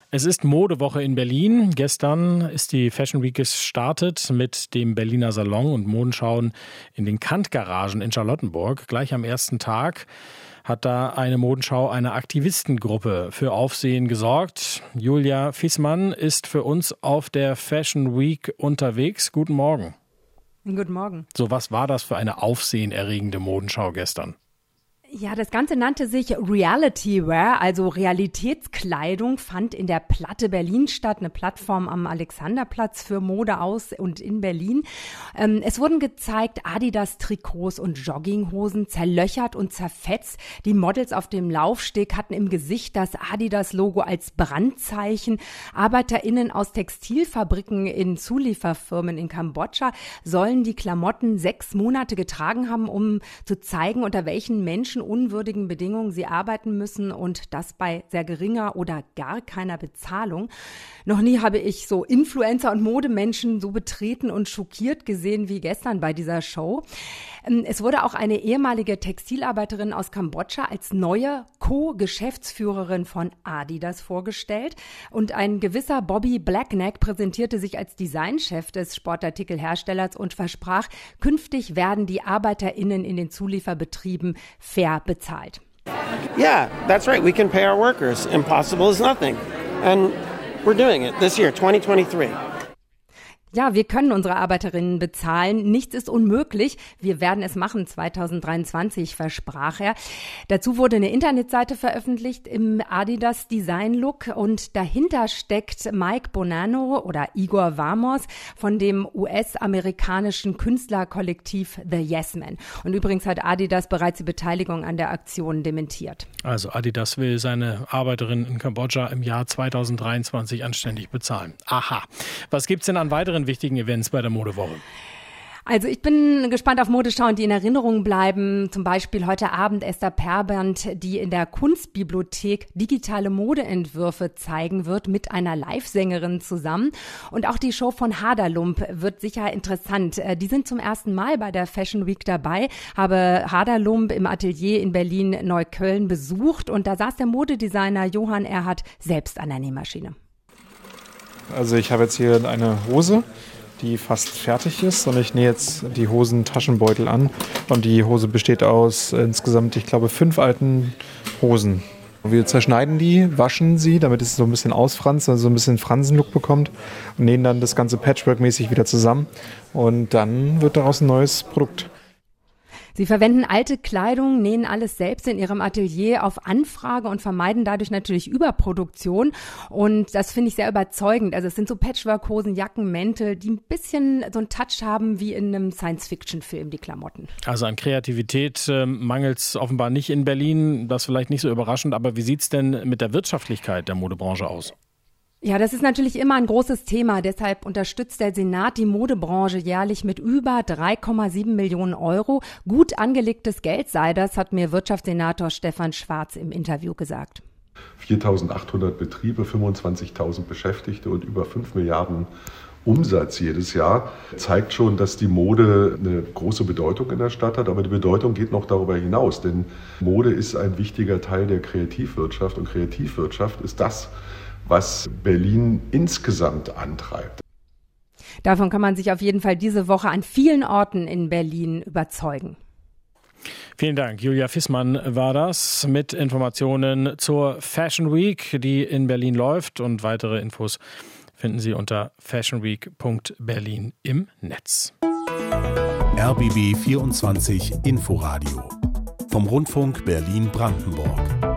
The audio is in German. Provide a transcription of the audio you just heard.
Es ist Modewoche in Berlin. Gestern ist die Fashion Week gestartet mit dem Berliner Salon und Modenschauen in den Kant-Garagen in Charlottenburg. Gleich am ersten Tag hat da eine Modenschau einer Aktivistengruppe für Aufsehen gesorgt. Julia Fissmann ist für uns auf der Fashion Week unterwegs. Guten Morgen. Guten Morgen. So, was war das für eine aufsehenerregende Modenschau gestern? Ja, das Ganze nannte sich Reality Wear, also Realitätskleidung, fand in der Platte Berlin statt, eine Plattform am Alexanderplatz für Mode aus und in Berlin. Es wurden gezeigt Adidas-Trikots und Jogginghosen, zerlöchert und zerfetzt. Die Models auf dem Laufsteg hatten im Gesicht das Adidas-Logo als Brandzeichen. ArbeiterInnen aus Textilfabriken in Zulieferfirmen in Kambodscha sollen die Klamotten 6 Monate getragen haben, um zu zeigen, unter welchen menschenunwürdigen Bedingungen sie arbeiten müssen und das bei sehr geringer oder gar keiner Bezahlung. Noch nie habe ich so Influencer und Modemenschen so betreten und schockiert gesehen wie gestern bei dieser Show. Es wurde auch eine ehemalige Textilarbeiterin aus Kambodscha als neue Co-Geschäftsführerin von Adidas vorgestellt und ein gewisser Bobby Blackneck präsentierte sich als Designchef des Sportartikelherstellers und versprach, künftig werden die ArbeiterInnen in den Zulieferbetrieben fair bezahlt. Yeah, that's right. We can pay our workers. Impossible is nothing. And we're doing it this year, 2023. Ja, wir können unsere Arbeiterinnen bezahlen. Nichts ist unmöglich. Wir werden es machen 2023, versprach er. Dazu wurde eine Internetseite veröffentlicht im Adidas Design Look und dahinter steckt Mike Bonanno oder Igor Vamos von dem US-amerikanischen Künstlerkollektiv The Yes Men. Und übrigens hat Adidas bereits die Beteiligung an der Aktion dementiert. Also Adidas will seine Arbeiterinnen in Kambodscha im Jahr 2023 anständig bezahlen. Aha. Was gibt's denn an weiteren wichtigen Events bei der Modewoche? Also ich bin gespannt auf Modeschauen, die in Erinnerung bleiben. Zum Beispiel heute Abend Esther Perband, die in der Kunstbibliothek digitale Modeentwürfe zeigen wird mit einer Live-Sängerin zusammen. Und auch die Show von Haderlump wird sicher interessant. Die sind zum ersten Mal bei der Fashion Week dabei, habe Haderlump im Atelier in Berlin-Neukölln besucht und da saß der Modedesigner Johann Erhardt selbst an der Nähmaschine. Also ich habe jetzt hier eine Hose, die fast fertig ist und ich nähe jetzt die Hosentaschenbeutel an und die Hose besteht aus insgesamt, ich glaube, 5 alten Hosen. Wir zerschneiden die, waschen sie, damit es so ein bisschen ausfranst, also so ein bisschen Fransenlook bekommt und nähen dann das Ganze Patchwork-mäßig wieder zusammen und dann wird daraus ein neues Produkt. Sie verwenden alte Kleidung, nähen alles selbst in ihrem Atelier auf Anfrage und vermeiden dadurch natürlich Überproduktion. Und das finde ich sehr überzeugend. Also es sind so Patchwork-Hosen, Jacken, Mäntel, die ein bisschen so einen Touch haben wie in einem Science-Fiction-Film, die Klamotten. Also an Kreativität mangelt es offenbar nicht in Berlin. Das ist vielleicht nicht so überraschend. Aber wie sieht es denn mit der Wirtschaftlichkeit der Modebranche aus? Ja, das ist natürlich immer ein großes Thema. Deshalb unterstützt der Senat die Modebranche jährlich mit über 3,7 Millionen Euro. Gut angelegtes Geld sei das, hat mir Wirtschaftssenator Stefan Schwarz im Interview gesagt. 4.800 Betriebe, 25.000 Beschäftigte und über 5 Milliarden Umsatz jedes Jahr zeigt schon, dass die Mode eine große Bedeutung in der Stadt hat. Aber die Bedeutung geht noch darüber hinaus, denn Mode ist ein wichtiger Teil der Kreativwirtschaft und Kreativwirtschaft ist das, was Berlin insgesamt antreibt. Davon kann man sich auf jeden Fall diese Woche an vielen Orten in Berlin überzeugen. Vielen Dank. Julia Fissmann war das mit Informationen zur Fashion Week, die in Berlin läuft. Und weitere Infos finden Sie unter fashionweek.berlin im Netz. RBB 24 Inforadio vom Rundfunk Berlin-Brandenburg.